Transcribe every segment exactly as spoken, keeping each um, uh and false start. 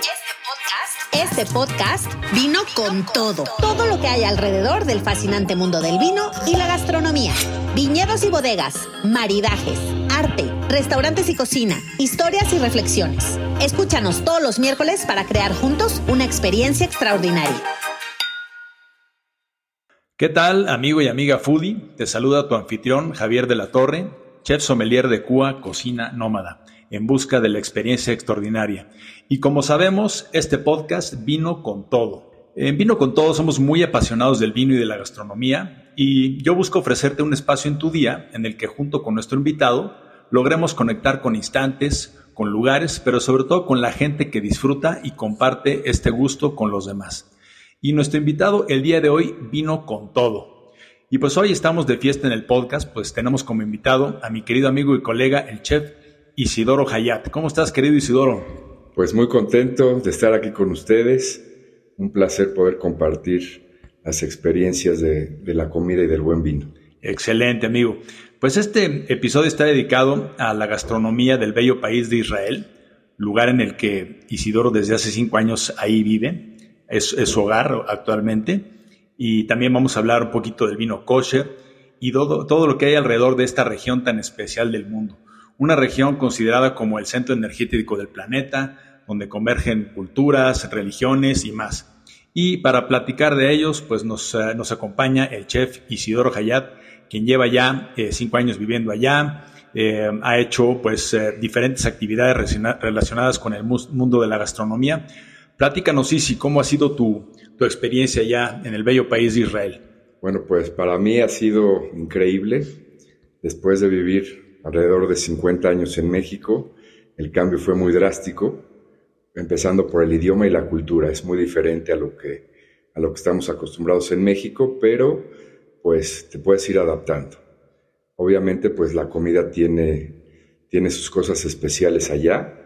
Este podcast vino con todo. Todo lo que hay alrededor del fascinante mundo del vino y la gastronomía. Viñedos y bodegas, maridajes, arte, restaurantes y cocina, historias y reflexiones. Escúchanos todos los miércoles para crear juntos una experiencia extraordinaria. ¿Qué tal, amigo y amiga foodie? Te saluda tu anfitrión Javier de la Torre, chef sommelier de Cua Cocina Nómada, en busca de la experiencia extraordinaria. Y como sabemos, este podcast vino con todo. En Vino con Todo somos muy apasionados del vino y de la gastronomía, y yo busco ofrecerte un espacio en tu día en el que junto con nuestro invitado logremos conectar con instantes, con lugares, pero sobre todo con la gente que disfruta y comparte este gusto con los demás. Y nuestro invitado el día de hoy vino con todo. Y pues hoy estamos de fiesta en el podcast, pues tenemos como invitado a mi querido amigo y colega, el chef Isidoro Hayat. ¿Cómo estás, querido Isidoro? Pues muy contento de estar aquí con ustedes. Un placer poder compartir las experiencias de, de la comida y del buen vino. Excelente, amigo. Pues este episodio está dedicado a la gastronomía del bello país de Israel, lugar en el que Isidoro desde hace cinco años ahí vive. Es, es su hogar actualmente. Y también vamos a hablar un poquito del vino kosher y todo, todo lo que hay alrededor de esta región tan especial del mundo. Una región considerada como el centro energético del planeta, donde convergen culturas, religiones y más. Y para platicar de ellos, pues nos, uh, nos acompaña el chef Isidoro Hayat, quien lleva ya eh, cinco años viviendo allá, eh, ha hecho pues eh, diferentes actividades relacionadas con el mundo de la gastronomía. Platícanos, Isi, ¿cómo ha sido tu, tu experiencia allá en el bello país de Israel? Bueno, pues para mí ha sido increíble. Después de vivir alrededor de cincuenta años en México, el cambio fue muy drástico, empezando por el idioma y la cultura. Es muy diferente a lo que, a lo que estamos acostumbrados en México, pero pues te puedes ir adaptando. Obviamente, pues la comida tiene, tiene sus cosas especiales allá,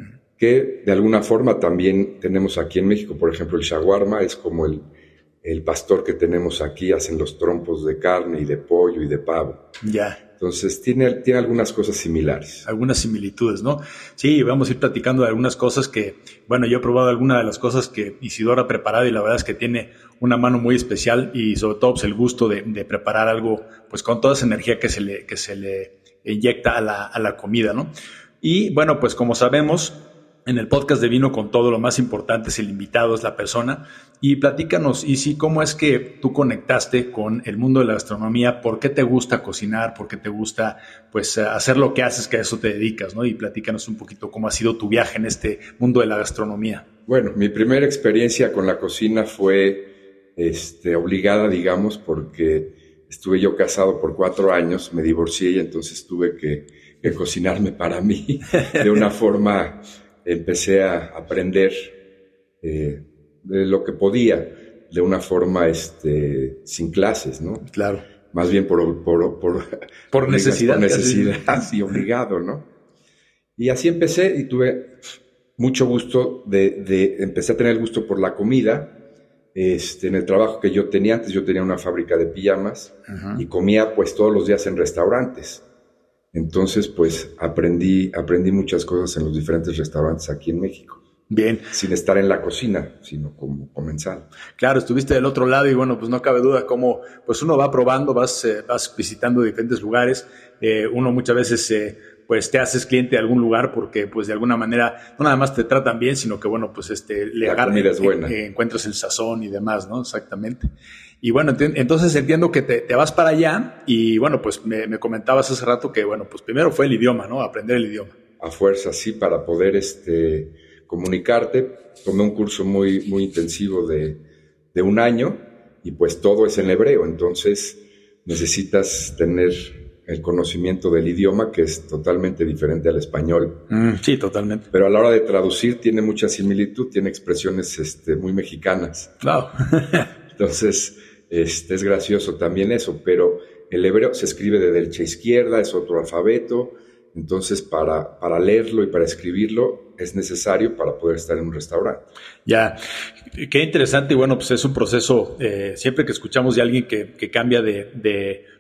que de alguna forma también tenemos aquí en México. Por ejemplo, el shawarma es como el, el pastor que tenemos aquí, hacen los trompos de carne y de pollo y de pavo. Ya. Entonces, tiene, tiene algunas cosas similares. Algunas similitudes, ¿no? Sí, vamos a ir platicando de algunas cosas que, bueno, yo he probado algunas de las cosas que Isidoro ha preparado y la verdad es que tiene una mano muy especial y sobre todo pues, el gusto de, de preparar algo pues con toda esa energía que se le, que se le inyecta a la, a la comida, ¿no? Y bueno, pues como sabemos, en el podcast de Vino con Todo, lo más importante es el invitado, es la persona. Y platícanos, Isi, ¿cómo es que tú conectaste con el mundo de la gastronomía? ¿Por qué te gusta cocinar? ¿Por qué te gusta pues, hacer lo que haces, que a eso te dedicas, ¿no? Y platícanos un poquito cómo ha sido tu viaje en este mundo de la gastronomía. Bueno, mi primera experiencia con la cocina fue este, obligada, digamos, porque estuve yo casado por cuatro años, me divorcié y entonces tuve que, que cocinarme para mí de una forma... Empecé a aprender eh, de lo que podía, de una forma este, sin clases, ¿no? Claro. Más bien por, por, por, por necesidad. Por necesidad y obligado, ¿no? Y así empecé y tuve mucho gusto de, de... Empecé a tener el gusto por la comida. Este, en el trabajo que yo tenía antes, yo tenía una fábrica de pijamas. Uh-huh. Y comía pues todos los días en restaurantes. Entonces, pues, aprendí, aprendí muchas cosas en los diferentes restaurantes aquí en México. Bien. Sin estar en la cocina, sino como comensal. Claro, estuviste del otro lado y bueno, pues no cabe duda cómo pues uno va probando, vas, eh, vas visitando diferentes lugares. Eh, uno muchas veces eh, pues te haces cliente de algún lugar porque pues de alguna manera no nada más te tratan bien, sino que bueno, pues este le agarras, eh, eh, encuentras el sazón y demás, ¿no? Exactamente. Y bueno, ent- entonces entiendo que te, te vas para allá y bueno, pues me, me comentabas hace rato que bueno, pues primero fue el idioma, ¿no? Aprender el idioma. A fuerza, sí, para poder este, comunicarte. Tomé un curso muy, muy intensivo de, de un año y pues todo es en hebreo, entonces necesitas tener el conocimiento del idioma que es totalmente diferente al español. Mm, sí, totalmente. Pero a la hora de traducir tiene mucha similitud, tiene expresiones este, muy mexicanas. Claro. Entonces, este, es gracioso también eso, pero el hebreo se escribe de derecha a izquierda, es otro alfabeto, entonces para, para leerlo y para escribirlo es necesario para poder estar en un restaurante. Ya, qué interesante y bueno, pues es un proceso, eh, siempre que escuchamos de alguien que, que cambia de, de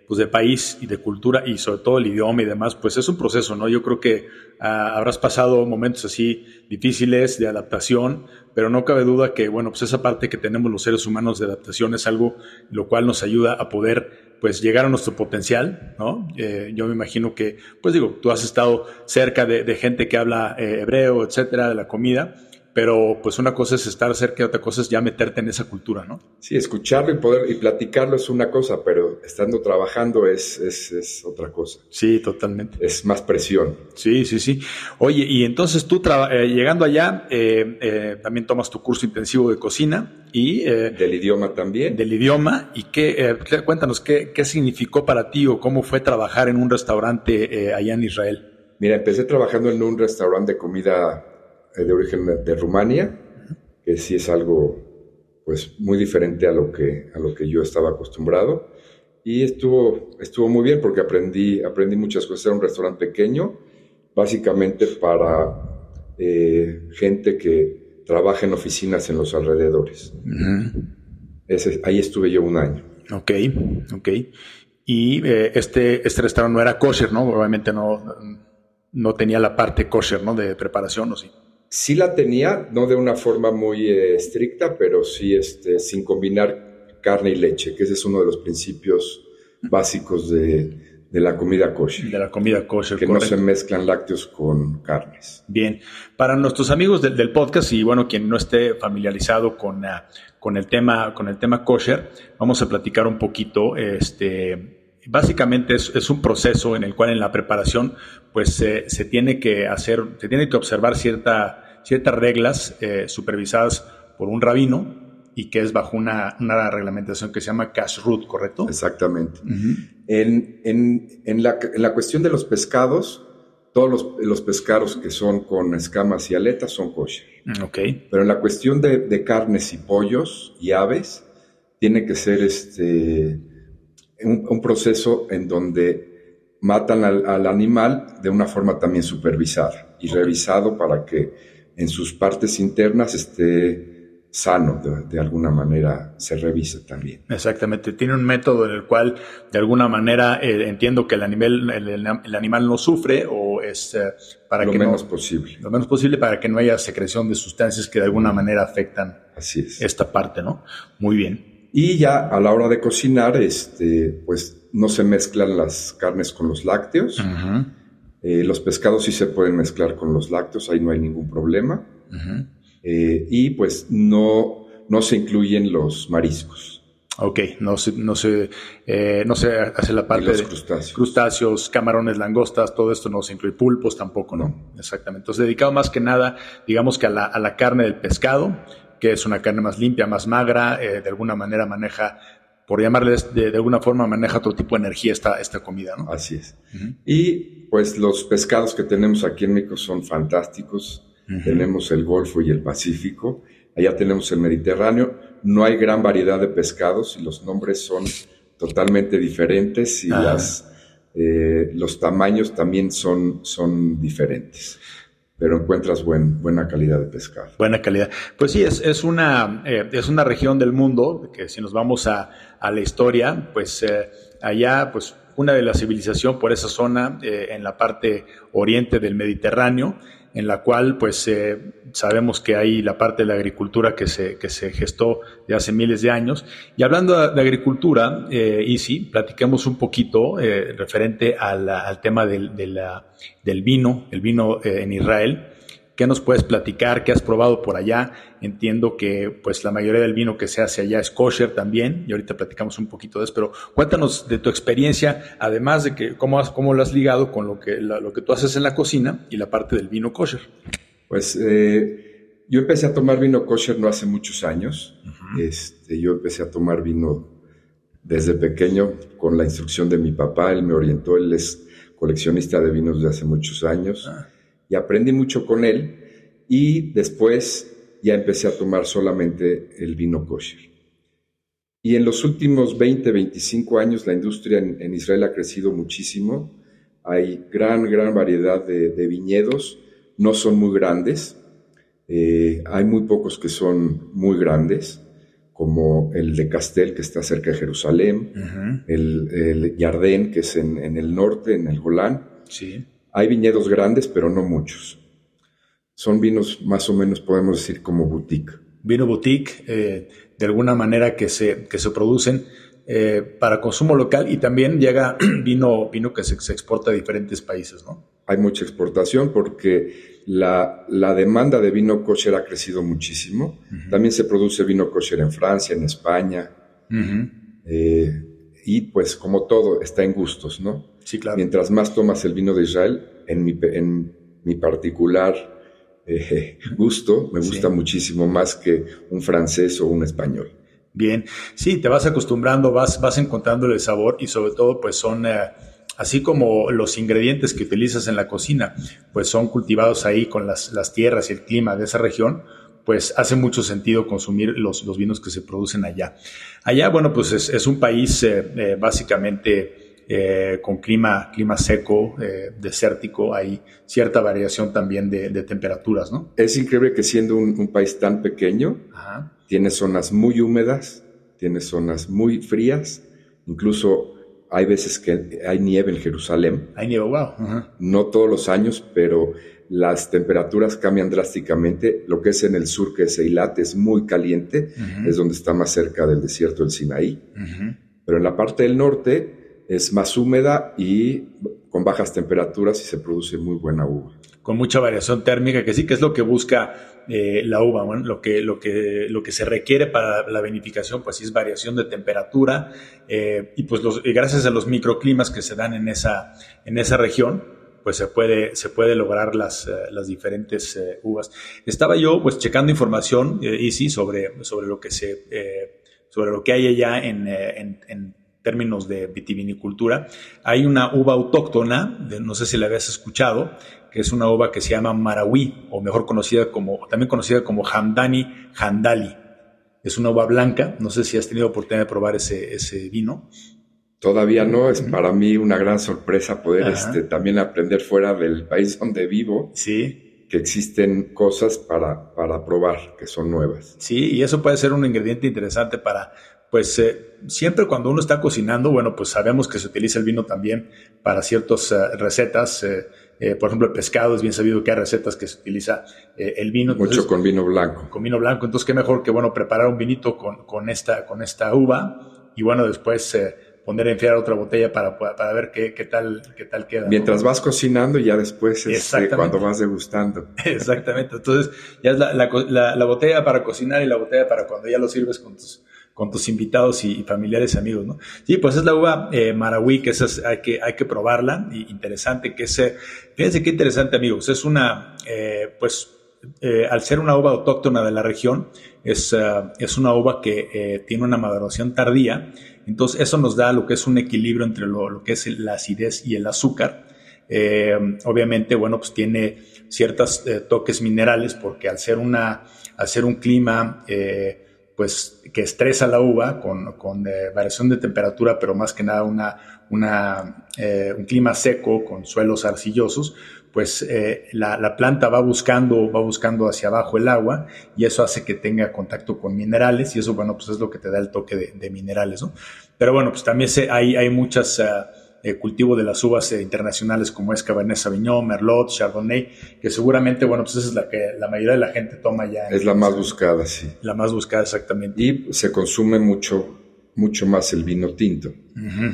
pues de país y de cultura y sobre todo el idioma y demás, pues es un proceso, ¿no? Yo creo que uh, habrás pasado momentos así difíciles de adaptación, pero no cabe duda que, bueno, pues esa parte que tenemos los seres humanos de adaptación es algo lo cual nos ayuda a poder pues llegar a nuestro potencial, ¿no? Eh, yo me imagino que, pues digo, tú has estado cerca de, de gente que habla eh, hebreo, etcétera, de la comida, pero pues una cosa es estar cerca y otra cosa es ya meterte en esa cultura, ¿no? Sí, escucharlo y poder y platicarlo es una cosa, pero estando trabajando es, es, es otra cosa. Sí, totalmente. Es más presión. Sí, sí, sí. Oye, y entonces tú traba- eh, llegando allá, eh, eh, también tomas tu curso intensivo de cocina y... Eh, del idioma también. Del idioma. ¿Y qué, eh, cuéntanos, qué, qué significó para ti o cómo fue trabajar en un restaurante eh, allá en Israel? Mira, empecé trabajando en un restaurante de comida de origen de Rumania, que sí es algo pues muy diferente a lo que a lo que yo estaba acostumbrado, y estuvo estuvo muy bien porque aprendí aprendí muchas cosas. Era un restaurante pequeño, básicamente para eh, gente que trabaja en oficinas en los alrededores. Uh-huh. Ese, ahí estuve yo un año. Ok, ok. Y eh, este este restaurante no era kosher, ¿no? Obviamente no no tenía la parte kosher, ¿no? De preparación, ¿o sí? Sí la tenía, no de una forma muy eh, estricta, pero sí este, sin combinar carne y leche, que ese es uno de los principios básicos de, de la comida kosher. De la comida kosher, que correcto. No se mezclan lácteos con carnes. Bien. Para nuestros amigos del, del podcast y bueno, quien no esté familiarizado con, uh, con, el tema, con el tema kosher, vamos a platicar un poquito. Este, básicamente es, es un proceso en el cual en la preparación pues se, se tiene que hacer, se tiene que observar cierta, ciertas reglas eh, supervisadas por un rabino y que es bajo una, una reglamentación que se llama kashrut, ¿correcto? Exactamente. Uh-huh. En, en, en, la, en la cuestión de los pescados, todos los, los pescados que son con escamas y aletas son kosher. Okay. Pero en la cuestión de, de carnes y pollos y aves, tiene que ser este, un, un proceso en donde matan al, al animal de una forma también supervisada y okay. revisado para que en sus partes internas esté sano, de, de alguna manera se revise también. Exactamente, tiene un método en el cual de alguna manera eh, entiendo que el animal, el, el animal no sufre o es eh, para lo que menos no, posible. Lo menos posible para que no haya secreción de sustancias que de alguna manera afectan Así es. esta parte, ¿no? Muy bien. Y ya a la hora de cocinar, este, pues no se mezclan las carnes con los lácteos. Uh-huh. Eh, los pescados sí se pueden mezclar con los lácteos, ahí no hay ningún problema. Uh-huh. Eh, y pues no, no se incluyen los mariscos. Ok, no se, no se, eh, no se hace la parte y los de crustáceos. crustáceos, camarones, langostas, todo esto no se incluye, pulpos tampoco, ¿no? no. Exactamente. Entonces, dedicado más que nada, digamos que a la, a la carne del pescado, que es una carne más limpia, más magra, eh, de alguna manera maneja, por llamarles de, de alguna forma, maneja otro tipo de energía esta, esta comida, ¿no? Así es. Uh-huh. Y pues los pescados que tenemos aquí en México son fantásticos. Uh-huh. Tenemos el Golfo y el Pacífico. Allá tenemos el Mediterráneo. No hay gran variedad de pescados y los nombres son totalmente diferentes y uh-huh. las, eh, los tamaños también son, son diferentes. Pero encuentras buen, buena calidad de pescado. Buena calidad. Pues sí, es, es, una, eh, es una región del mundo que si nos vamos a, a la historia, pues eh, allá pues una de la civilización por esa zona, eh, en la parte oriente del Mediterráneo, en la cual pues eh, sabemos que hay la parte de la agricultura que se, que se gestó de hace miles de años. Y hablando de, de agricultura, eh, Isi, platiquemos un poquito eh, referente a la, al tema del, de la, del vino, el vino eh, en Israel. ¿Qué nos puedes platicar? ¿Qué has probado por allá? Entiendo que pues la mayoría del vino que se hace allá es kosher también, y ahorita platicamos un poquito de eso, pero cuéntanos de tu experiencia, además de que cómo, has, cómo lo has ligado con lo que, la, lo que tú haces en la cocina y la parte del vino kosher. Pues eh, yo empecé a tomar vino kosher no hace muchos años. Uh-huh. Este, yo empecé a tomar vino desde pequeño con la instrucción de mi papá. Él me orientó, él es coleccionista de vinos de hace muchos años. Uh-huh. Y aprendí mucho con él y después ya empecé a tomar solamente el vino kosher. Y en los últimos veinte, veinticinco años la industria en, en Israel ha crecido muchísimo. Hay gran, gran variedad de, de viñedos, no son muy grandes, eh, hay muy pocos que son muy grandes, como el de Castel, que está cerca de Jerusalén, uh-huh. el, el Jardín, que es en, en el norte, en el Golán. Sí. Hay viñedos grandes, pero no muchos. Son vinos más o menos, podemos decir, como boutique. Vino boutique, eh, de alguna manera que se, que se producen eh, para consumo local, y también llega vino, vino que se, se exporta a diferentes países, ¿no? Hay mucha exportación porque la, la demanda de vino kosher ha crecido muchísimo. Uh-huh. También se produce vino kosher en Francia, en España. Uh-huh. Eh, y pues como todo, está en gustos, ¿no? Sí, claro. Mientras más tomas el vino de Israel, en mi, en mi particular eh, gusto, me gusta sí. muchísimo más que un francés o un español. Bien, sí, te vas acostumbrando, vas, vas encontrándole el sabor, y sobre todo pues son... Eh, así como los ingredientes que utilizas en la cocina, pues son cultivados ahí con las, las tierras y el clima de esa región, pues hace mucho sentido consumir los, los vinos que se producen allá. Allá, bueno, pues es, es un país eh, eh, básicamente eh, con clima, clima seco, eh, desértico, hay cierta variación también de, de temperaturas, ¿no? Es increíble que siendo un, un país tan pequeño, Ajá. tiene zonas muy húmedas, tiene zonas muy frías, incluso... Hay veces que hay nieve en Jerusalén. Hay nieve, wow. Uh-huh. No todos los años, pero las temperaturas cambian drásticamente. Lo que es en el sur, que es Eilat, es muy caliente. Uh-huh. Es donde está más cerca del desierto del Sinaí. Uh-huh. Pero en la parte del norte es más húmeda y con bajas temperaturas, y se produce muy buena uva. Con mucha variación térmica, que sí que es lo que busca eh, la uva. Bueno, lo que, lo, que, lo que se requiere para la vinificación, pues sí, es variación de temperatura, eh, y pues los, y gracias a los microclimas que se dan en esa, en esa región, pues se puede, se puede lograr las, uh, las diferentes uh, uvas. Estaba yo pues checando información, eh, y sí, sobre, sobre lo que se, eh, sobre lo que hay allá en, eh, en, en términos de vitivinicultura. Hay una uva autóctona, de, no sé si la habías escuchado, que es una uva que se llama Marawi, o mejor conocida como, también conocida como Hamdani Handali. Es una uva blanca, no sé si has tenido oportunidad de probar ese, ese vino. Todavía no, es para mí una gran sorpresa poder este, también aprender fuera del país donde vivo. Sí. Que existen cosas para, para probar, que son nuevas. Sí, y eso puede ser un ingrediente interesante para... Pues eh, siempre cuando uno está cocinando, bueno, pues sabemos que se utiliza el vino también para ciertas uh, recetas. Eh, eh, por ejemplo, el pescado, es bien sabido que hay recetas que se utiliza eh, el vino. Entonces, mucho con vino blanco. Con vino blanco. Entonces, qué mejor que, bueno, preparar un vinito con, con, esta, con esta uva, y, bueno, después eh, poner a enfriar otra botella para, para ver qué, qué, tal, qué tal queda. Mientras ¿no? vas cocinando, y ya después es eh, cuando vas degustando. Exactamente. Entonces, ya es la, la, la, la botella para cocinar y la botella para cuando ya lo sirves con tus... con tus invitados y, y familiares y amigos, ¿no? Sí, pues es la uva eh, Marawi, que esa es, hay que hay que probarla, y interesante que es, fíjense qué interesante, amigos, es una, eh, pues, eh, al ser una uva autóctona de la región, es, uh, es una uva que eh, tiene una maduración tardía, entonces eso nos da lo que es un equilibrio entre lo, lo que es la acidez y el azúcar. Eh, obviamente, bueno, pues tiene ciertos eh, toques minerales, porque al ser una, al ser un clima, eh, pues que estresa la uva con, con eh, variación de temperatura, pero más que nada una, una, eh, un clima seco con suelos arcillosos, pues eh, la, la planta va buscando, va buscando hacia abajo el agua, y eso hace que tenga contacto con minerales, y eso, bueno, pues es lo que te da el toque de, de minerales, ¿no? Pero bueno, pues también se, hay, hay muchas... Uh, Eh, cultivo de las uvas eh, internacionales, como es Cabernet Sauvignon, Merlot, Chardonnay, que seguramente, bueno, pues esa es la que la mayoría de la gente toma ya. Es la más buscada, sí. La más buscada, exactamente. Y se consume mucho, mucho más el vino tinto. Uh-huh.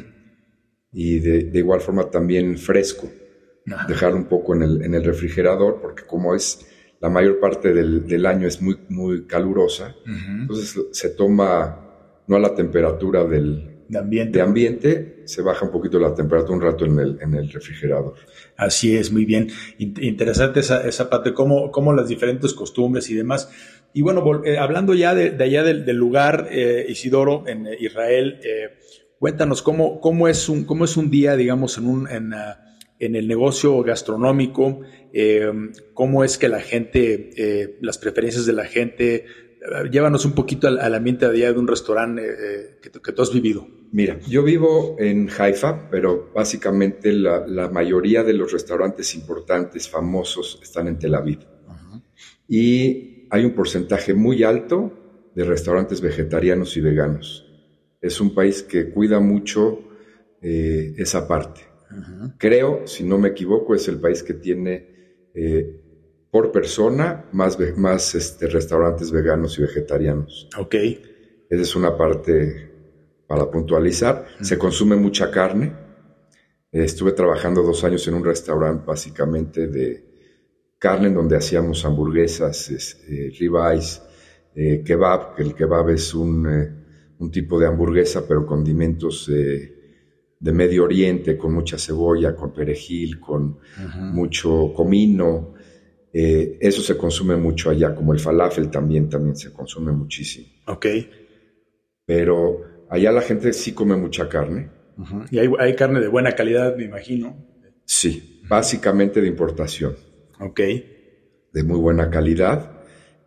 Y de, de igual forma también fresco. Uh-huh. Dejarlo un poco en el, en el refrigerador, porque como es la mayor parte del, del año es muy, muy calurosa, uh-huh. entonces se toma no a la temperatura del... De ambiente. De ambiente, se baja un poquito la temperatura un rato en el, en el refrigerador. Así es, muy bien. Interesante esa, esa parte, cómo, cómo las diferentes costumbres y demás. Y bueno, eh, hablando ya de, de allá del, del lugar, eh, Isidoro, en Israel, eh, cuéntanos cómo, cómo, es un, cómo es un día, digamos, en, un, en, uh, en el negocio gastronómico, eh, cómo es que la gente, eh, las preferencias de la gente. Llévanos un poquito al, al ambiente de día de un restaurante eh, que, que tú has vivido. Mira, yo vivo en Haifa, pero básicamente la, la mayoría de los restaurantes importantes, famosos, están en Tel Aviv. Uh-huh. Y hay un porcentaje muy alto de restaurantes vegetarianos y veganos. Es un país que cuida mucho eh, esa parte. Uh-huh. Creo, si no me equivoco, es el país que tiene eh, por persona más, ve- más este, restaurantes veganos y vegetarianos. Ok. Esa es una parte para puntualizar. Uh-huh. Se consume mucha carne. Eh, estuve trabajando dos años en un restaurante básicamente de carne en donde hacíamos hamburguesas, eh, ribeyes, eh, kebab, que el kebab es un, eh, un tipo de hamburguesa, pero con condimentos eh, de Medio Oriente, con mucha cebolla, con perejil, con uh-huh. mucho comino. Eh, eso se consume mucho allá, como el falafel también, también se consume muchísimo. Ok. Pero allá la gente sí come mucha carne. Uh-huh. Y hay, hay carne de buena calidad, me imagino. Sí, básicamente de importación. Ok. De muy buena calidad.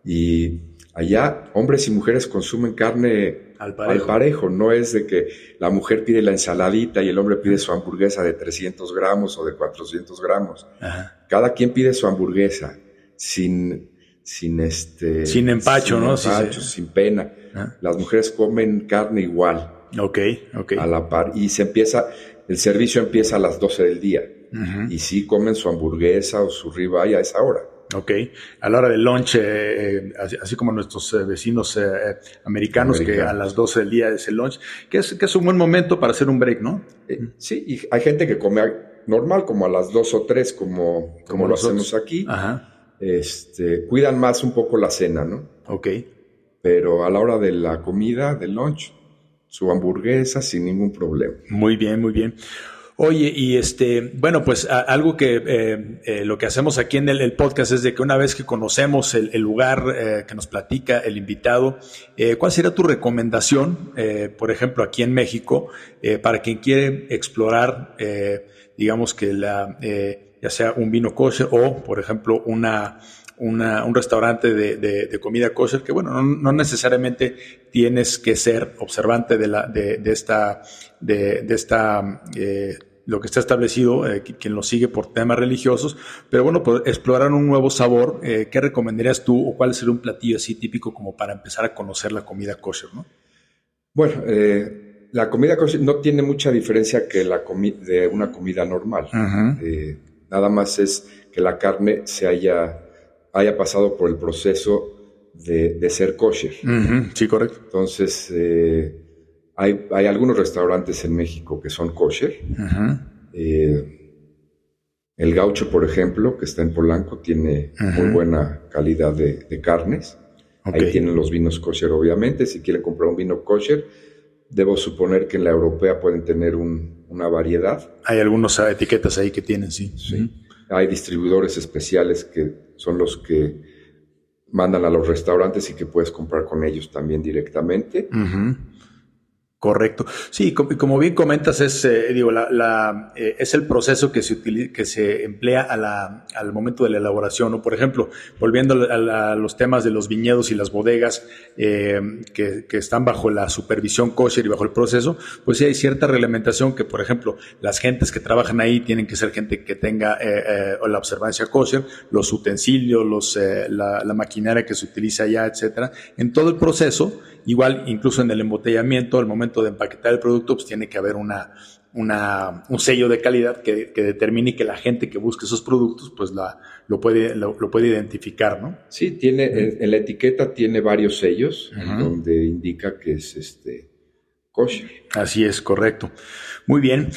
Y allá hombres y mujeres consumen carne al parejo. al parejo. No es de que la mujer pide la ensaladita y el hombre pide su hamburguesa de trescientos gramos o de cuatrocientos gramos. Ajá. Cada quien pide su hamburguesa sin, sin, este, sin empacho, sin ¿no? empacho, sí, sí. sin pena. Ajá. Las mujeres comen carne igual. Ok, ok. A la par. Y se empieza, el servicio empieza a las doce del día. Uh-huh. Y sí comen su hamburguesa o su ribeye a esa hora. Ok. A la hora del lunch, eh, así, así como nuestros eh, vecinos eh, americanos, Americano. Que a las doce del día es el lunch, que es, que es un buen momento para hacer un break, ¿no? Eh, sí, y hay gente que come normal, como a las dos o tres, como, como, como lo nosotros. Hacemos aquí. Ajá. Este, cuidan más un poco la cena, ¿no? Ok. Pero a la hora de la comida, del lunch, su hamburguesa sin ningún problema. Muy bien, muy bien. Oye, y este, bueno, pues a, algo que eh, eh, lo que hacemos aquí en el, el podcast es de que una vez que conocemos el, el lugar eh, que nos platica el invitado, eh, ¿cuál sería tu recomendación, eh, por ejemplo, aquí en México, eh, para quien quiere explorar, eh, digamos que la, eh, ya sea un vino kosher o, por ejemplo, una Una, un restaurante de, de, de comida kosher, que bueno, no, no necesariamente tienes que ser observante de la de, de esta de, de esta eh, lo que está establecido, eh, quien lo sigue por temas religiosos, pero bueno, pues explorar un nuevo sabor, eh, ¿qué recomendarías tú o cuál sería un platillo así típico como para empezar a conocer la comida kosher, ¿no? Bueno, eh, la comida kosher no tiene mucha diferencia que la comi- de una comida normal. Uh-huh. Eh, nada más es que la carne se haya haya pasado por el proceso de, de ser kosher. Uh-huh. Sí, correcto. Entonces, eh, hay, hay algunos restaurantes en México que son kosher. Uh-huh. Eh, el Gaucho, por ejemplo, que está en Polanco, tiene uh-huh. muy buena calidad de, de carnes. Okay. Ahí tienen los vinos kosher, obviamente. Si quieren comprar un vino kosher, debo suponer que en la europea pueden tener un, una variedad. Hay algunas etiquetas ahí que tienen, sí. Sí. Uh-huh. Hay distribuidores especiales que son los que mandan a los restaurantes y que puedes comprar con ellos también directamente. Uh-huh. Correcto. Sí, como, como bien comentas, es, eh, digo, la, la, eh, es el proceso que se utiliza, que se emplea a la, al momento de la elaboración, ¿no? Por ejemplo, volviendo a, la, a los temas de los viñedos y las bodegas eh, que, que están bajo la supervisión kosher y bajo el proceso, pues sí hay cierta reglamentación que, por ejemplo, las gentes que trabajan ahí tienen que ser gente que tenga eh, eh, la observancia kosher, los utensilios, los, eh, la, la maquinaria que se utiliza allá, etcétera. En todo el proceso, igual, incluso en el embotellamiento, al momento de empaquetar el producto, pues tiene que haber una, una, un sello de calidad que, que determine que la gente que busque esos productos, pues la, lo puede, lo, lo puede identificar, ¿no? Sí, tiene, uh-huh. en la etiqueta tiene varios sellos uh-huh. donde indica que es este kosher. Así es, correcto. Muy bien.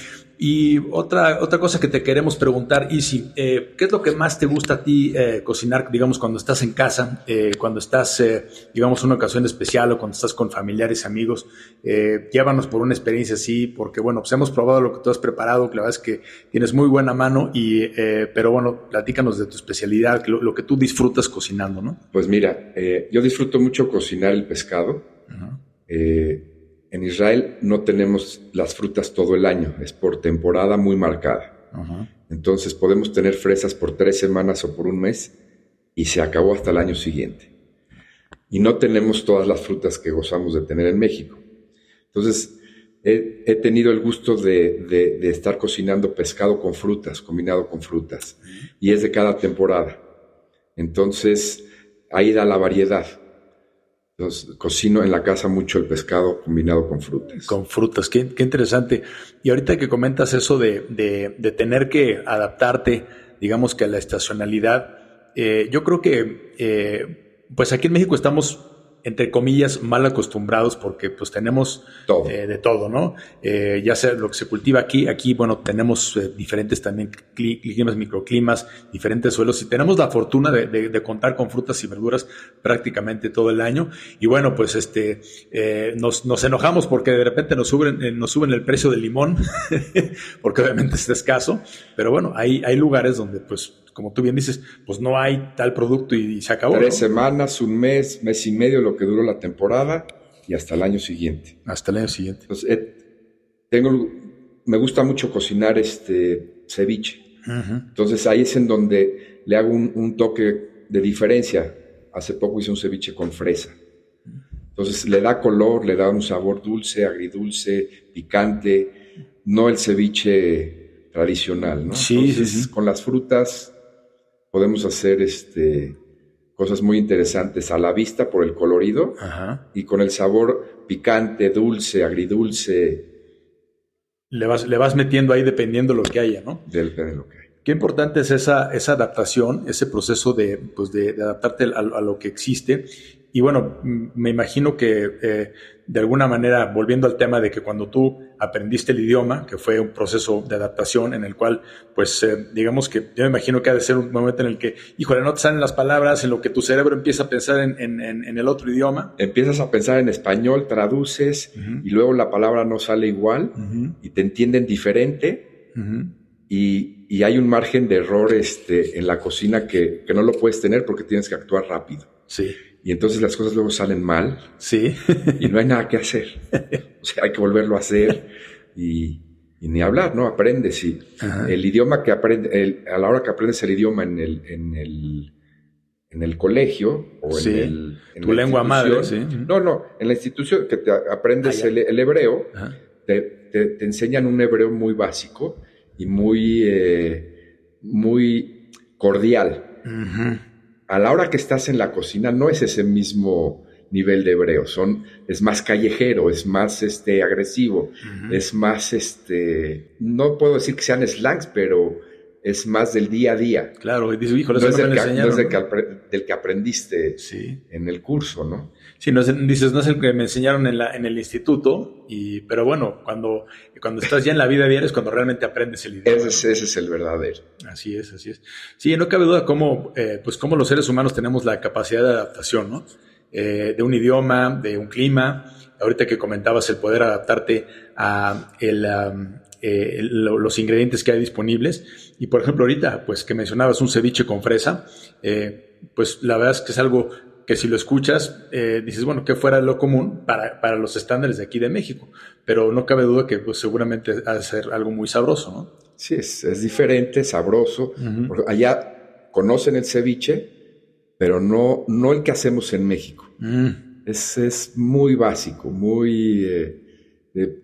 Y otra, otra cosa que te queremos preguntar, Isi, eh, ¿qué es lo que más te gusta a ti eh, cocinar, digamos, cuando estás en casa, eh, cuando estás, eh, digamos, en una ocasión especial o cuando estás con familiares, amigos? Eh, llévanos por una experiencia así, porque, bueno, pues hemos probado lo que tú has preparado, que la verdad es que tienes muy buena mano, y, eh, pero bueno, platícanos de tu especialidad, lo, lo que tú disfrutas cocinando, ¿no? Pues mira, eh, yo disfruto mucho cocinar el pescado. Uh-huh. Eh, En Israel no tenemos las frutas todo el año, es por temporada muy marcada. Uh-huh. Entonces podemos tener fresas por tres semanas o por un mes y se acabó hasta el año siguiente. Y no tenemos todas las frutas que gozamos de tener en México. Entonces he, he tenido el gusto de, de, de estar cocinando pescado con frutas, combinado con frutas. Uh-huh. Y es de cada temporada. Entonces ahí da la variedad. Entonces, cocino en la casa mucho el pescado combinado con frutas. Con frutas, qué, qué interesante. Y ahorita que comentas eso de, de, de tener que adaptarte, digamos que a la estacionalidad, eh, yo creo que eh, pues aquí en México estamos, entre comillas, mal acostumbrados porque pues tenemos todo. Eh, de todo, ¿no? Eh, ya sea lo que se cultiva aquí, aquí, bueno, tenemos eh, diferentes también climas, microclimas, diferentes suelos y tenemos la fortuna de, de, de contar con frutas y verduras prácticamente todo el año. Y bueno, pues este, eh, nos, nos enojamos porque de repente nos suben, eh, nos suben el precio del limón, porque obviamente es escaso, pero bueno, hay, hay lugares donde pues, como tú bien dices, pues no hay tal producto y, y se acabó. Tres ¿no? semanas, un mes, mes y medio, lo que duró la temporada y hasta el año siguiente. Hasta el año siguiente. Entonces, eh, tengo, me gusta mucho cocinar este ceviche. Uh-huh. Entonces ahí es en donde le hago un, un toque de diferencia. Hace poco hice un ceviche con fresa. Entonces le da color, le da un sabor dulce, agridulce, picante. No el ceviche tradicional, ¿no? Sí, Entonces, sí, sí. Con las frutas podemos hacer este, cosas muy interesantes a la vista por el colorido. Ajá. Y con el sabor picante, dulce, agridulce. Le vas, le vas metiendo ahí dependiendo lo que haya, ¿no? Depende de lo que haya. Qué importante es esa, esa adaptación, ese proceso de, pues de, de adaptarte a, a lo que existe. Y bueno, me imagino que eh, de alguna manera, volviendo al tema de que cuando tú aprendiste el idioma, que fue un proceso de adaptación en el cual, pues, eh, digamos que yo me imagino que ha de ser un momento en el que, híjole, no te salen las palabras, en lo que tu cerebro empieza a pensar en, en, en el otro idioma. Empiezas a pensar en español, traduces, uh-huh. y luego la palabra no sale igual, uh-huh. y te entienden diferente, uh-huh. y, y hay un margen de error este, en la cocina que, que no lo puedes tener porque tienes que actuar rápido. Sí. Y entonces las cosas luego salen mal. Sí. Y no hay nada que hacer. O sea, hay que volverlo a hacer y, y ni hablar, ¿no? Aprendes. Y el idioma que aprendes, el, a la hora que aprendes el idioma en el, en el, en el colegio o sí. en el... En tu lengua madre, sí. No, no, en la institución que te aprendes el, el hebreo, te, te, te enseñan un hebreo muy básico y muy, eh, muy cordial. Uh-huh. A la hora que estás en la cocina no es ese mismo nivel de hebreo, son, es más callejero, es más este, agresivo, uh-huh. es más, este, no puedo decir que sean slangs, pero es más del día a día. Claro, y dices, híjole, no eso es no me del, enseñaron, no es del, ¿no? que, apre, del que aprendiste sí. en el curso, ¿no? Sí, no es, dices, no es el que me enseñaron en, la, en el instituto, y, pero bueno, cuando, cuando estás ya en la vida diaria es cuando realmente aprendes el idioma. Ese es, ese es el verdadero. Así es, así es. Sí, no cabe duda cómo, eh, pues cómo los seres humanos tenemos la capacidad de adaptación, ¿no? Eh, de un idioma, de un clima. Ahorita que comentabas el poder adaptarte a el, um, eh, el, los ingredientes que hay disponibles. Y por ejemplo, ahorita, pues que mencionabas un ceviche con fresa, eh, pues la verdad es que es algo que si lo escuchas, eh, dices, bueno, que fuera lo común para, para los estándares de aquí de México. Pero no cabe duda que pues, seguramente ha de ser algo muy sabroso, ¿no? Sí, es, es diferente, sabroso. Uh-huh. Porque allá conocen el ceviche, pero no, no el que hacemos en México. Uh-huh. Es, es muy básico, muy... Eh, eh,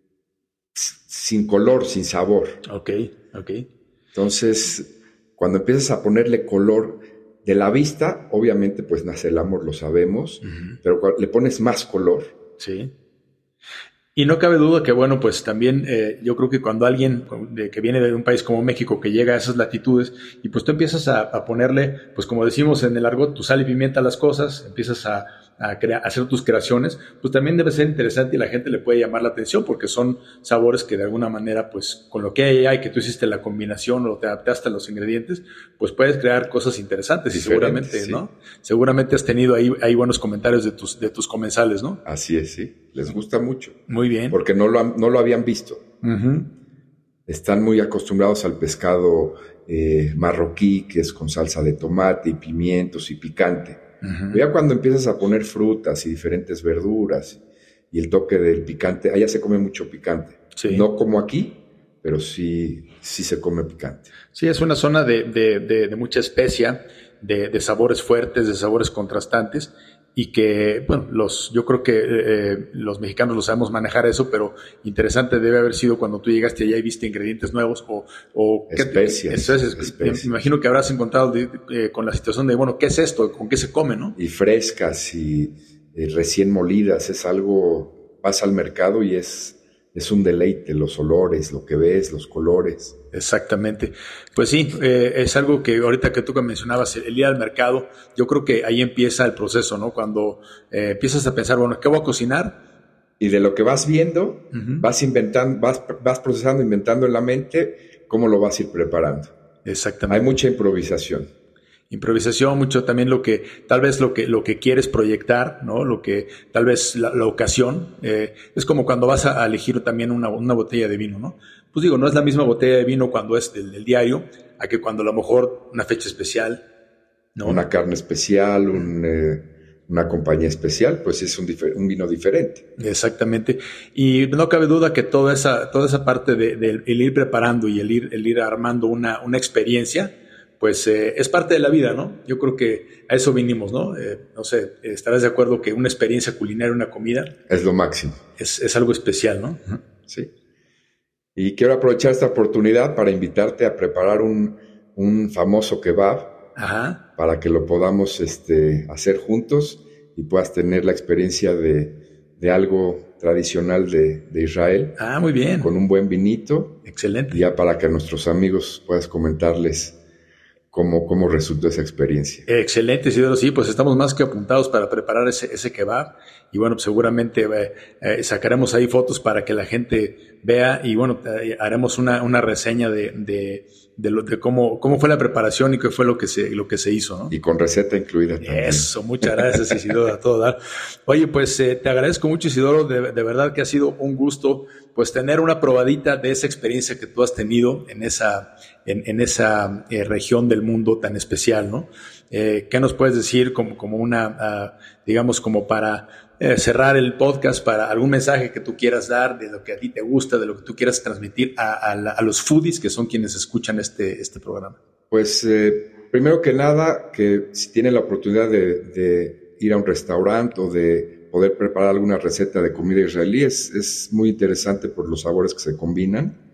sin color, sin sabor. Ok, ok. Entonces, cuando empiezas a ponerle color... De la vista, obviamente, pues nace el amor, lo sabemos, uh-huh. pero le pones más color. Sí. Y no cabe duda que, bueno, pues también eh, yo creo que cuando alguien de, que viene de un país como México, que llega a esas latitudes, y pues tú empiezas a, a ponerle, pues como decimos en el argot, tu sal y pimienta a las cosas, empiezas a, a, crea, a hacer tus creaciones, pues también debe ser interesante y la gente le puede llamar la atención porque son sabores que de alguna manera, pues con lo que hay ahí, que tú hiciste la combinación o te adaptaste a los ingredientes, pues puedes crear cosas interesantes. Diferente, y seguramente, sí. ¿no? Seguramente has tenido ahí, ahí buenos comentarios de tus, de tus comensales, ¿no? Así es, sí. Les gusta mucho. Muy bien. Porque no lo, no lo habían visto. Uh-huh. Están muy acostumbrados al pescado eh, marroquí, que es con salsa de tomate y pimientos y picante. Uh-huh. Ya cuando empiezas a poner frutas y diferentes verduras y el toque del picante, allá se come mucho picante. Sí. No como aquí, pero sí, sí se come picante. Sí, es una zona de, de, de, de mucha especia, de, de sabores fuertes, de sabores contrastantes. Y que, bueno, los, yo creo que eh, los mexicanos lo sabemos manejar eso, pero interesante debe haber sido cuando tú llegaste allá y viste ingredientes nuevos o... o especias. Especies. especias. Me imagino que habrás encontrado de, eh, con la situación de, bueno, ¿qué es esto? ¿Con qué se come, no? Y frescas y, eh, recién molidas. Es algo, vas al mercado y es, es un deleite, los olores, lo que ves, los colores. Exactamente. Pues sí, eh, es algo que ahorita que tú que mencionabas, el ir al mercado, yo creo que ahí empieza el proceso, ¿no? Cuando eh, empiezas a pensar, bueno, ¿qué voy a cocinar? Y de lo que vas viendo, uh-huh. vas inventando, vas, vas procesando, inventando en la mente cómo lo vas a ir preparando. Exactamente. Hay mucha improvisación. Improvisación, mucho también lo que, tal vez lo que, lo que quieres proyectar, ¿no? Lo que, tal vez la, la ocasión, eh, es como cuando vas a, a elegir también una, una botella de vino, ¿no? Pues digo, no es la misma botella de vino cuando es del, del diario, a que cuando a lo mejor una fecha especial, ¿no? Una carne especial, un, eh, una compañía especial, pues es un, difer- un vino diferente. Exactamente. Y no cabe duda que toda esa, toda esa parte de, de el ir preparando y el ir, el ir armando una, una experiencia, pues eh, es parte de la vida, ¿no? Yo creo que a eso vinimos, ¿no? Eh, no sé, estarás de acuerdo que una experiencia culinaria, una comida... Es lo máximo. Es, es algo especial, ¿no? Uh-huh. Sí. Y quiero aprovechar esta oportunidad para invitarte a preparar un, un famoso kebab. Ajá. Para que lo podamos este, hacer juntos y puedas tener la experiencia de, de algo tradicional de, de Israel. Ah, muy bien. Con un buen vinito. Excelente. Y ya para que a nuestros amigos puedas comentarles cómo, cómo resultó esa experiencia. Excelente, Isidoro. Sí, pues estamos más que apuntados para preparar ese, ese kebab. Y bueno, pues seguramente eh, eh, sacaremos ahí fotos para que la gente vea y bueno, eh, haremos una, una reseña de, de, de, lo, de cómo, cómo fue la preparación y qué fue lo que se, lo que se hizo, ¿no? Y con receta incluida también. Eso, muchas gracias, Isidoro, a todo dar. Oye, pues eh, te agradezco mucho, Isidoro, de, de verdad que ha sido un gusto pues tener una probadita de esa experiencia que tú has tenido en esa, en, en esa eh, región del mundo tan especial, ¿no? Eh, ¿Qué nos puedes decir como, como una, uh, digamos, como para eh, cerrar el podcast, para algún mensaje que tú quieras dar de lo que a ti te gusta, de lo que tú quieras transmitir a, a, la, a los foodies que son quienes escuchan este, este programa? Pues eh, primero que nada, que si tienen la oportunidad de, de ir a un restaurante o de poder preparar alguna receta de comida israelí, es, es muy interesante por los sabores que se combinan.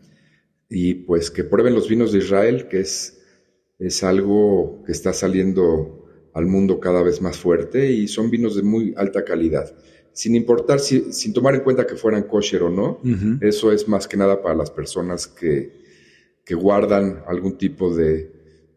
Y pues que prueben los vinos de Israel, que es, es algo que está saliendo al mundo cada vez más fuerte y son vinos de muy alta calidad. Sin importar, si, sin tomar en cuenta que fueran kosher o no, uh-huh. Eso es más que nada para las personas que, que guardan algún tipo de,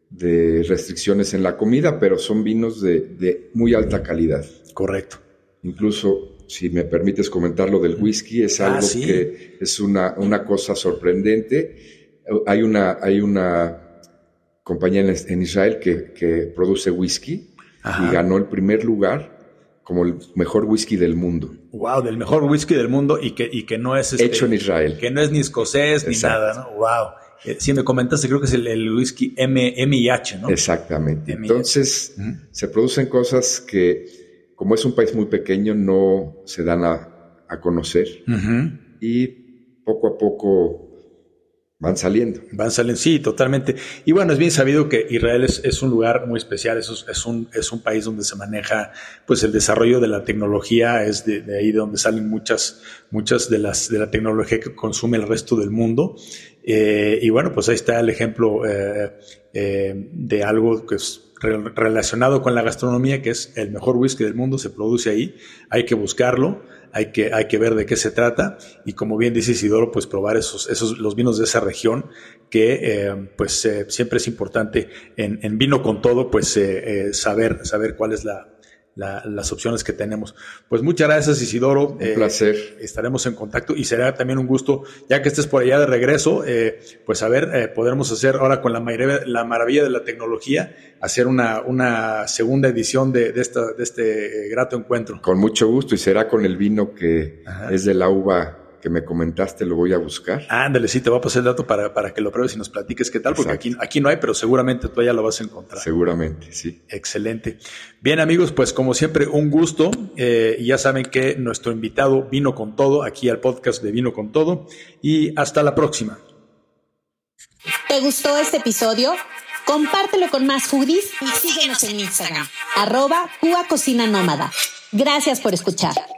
de restricciones en la comida, pero son vinos de, de muy alta calidad. Correcto. Incluso, si me permites comentar lo del whisky, es algo ah, ¿sí? que es una, una cosa sorprendente. Hay una, hay una compañía en, en Israel que, que produce whisky. Ajá. Y ganó el primer lugar como el mejor whisky del mundo. Wow, del mejor whisky del mundo y que, y que no es... Este, hecho en Israel. Que no es ni escocés. Exacto. Ni nada, ¿no? Wow. Eh, sí, me comentaste, creo que es el, el whisky M I H, ¿no? Exactamente. M I H. Entonces, uh-huh. se producen cosas que, como es un país muy pequeño, no se dan a, a conocer. Uh-huh. Y poco a poco van saliendo. Van saliendo, sí, totalmente. Y bueno, es bien sabido que Israel es, es un lugar muy especial, es, es, un, es un país donde se maneja pues el desarrollo de la tecnología, es de, de ahí de donde salen muchas, muchas de las de la tecnología que consume el resto del mundo. Eh, y bueno, pues ahí está el ejemplo eh, eh, de algo que es re- relacionado con la gastronomía, que es el mejor whisky del mundo, se produce ahí, hay que buscarlo. Hay que, hay que ver de qué se trata y como bien dice Isidoro, pues probar esos, esos los vinos de esa región que eh, pues eh, siempre es importante en, en vino con todo, pues eh, eh, saber, saber cuál es la, la, las opciones que tenemos. Pues muchas gracias, Isidoro. Un eh, placer. Estaremos en contacto y será también un gusto, ya que estés por allá de regreso, eh, pues a ver, eh, podremos hacer ahora con la maravilla, la maravilla de la tecnología, hacer una, una segunda edición de, de, esta, de este eh, grato encuentro. Con mucho gusto y será con el vino que Ajá. es de la uva que me comentaste, lo voy a buscar. Ándale, sí, te voy a pasar el dato para, para que lo pruebes y nos platiques qué tal, porque aquí, aquí no hay, pero seguramente tú ya lo vas a encontrar. Seguramente, sí. Excelente. Bien, amigos, pues como siempre, un gusto. Eh, y ya saben que nuestro invitado vino con todo, aquí al podcast de Vino con Todo. Y hasta la próxima. ¿Te gustó este episodio? Compártelo con más foodies y síguenos en Instagram, arroba Cuba Cocina Nómada. Gracias por escuchar.